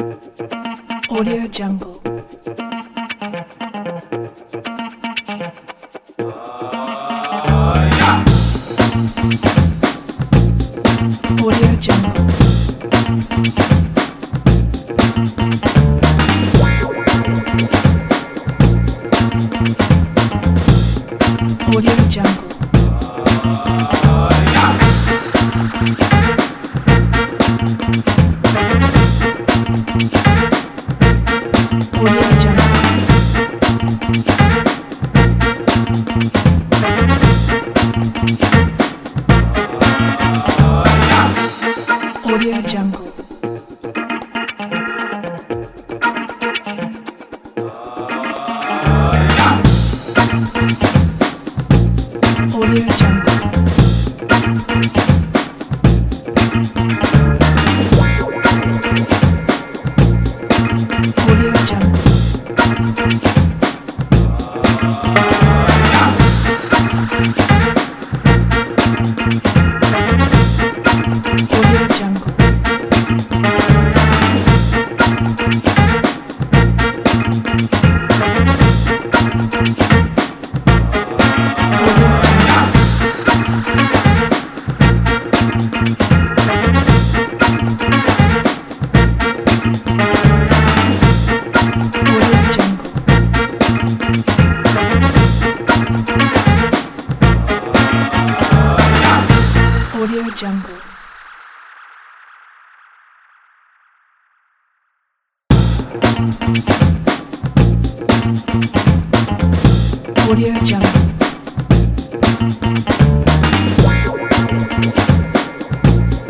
Audio Jungle. Audio Jungle. Audio Jungle. Audio Jungle. Audio Jungle. Audio Jungle. Audio Jungle. Audio Jungle. Audio Jungle. Audio Jungle.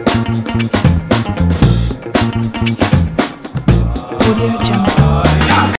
Audio Jungle.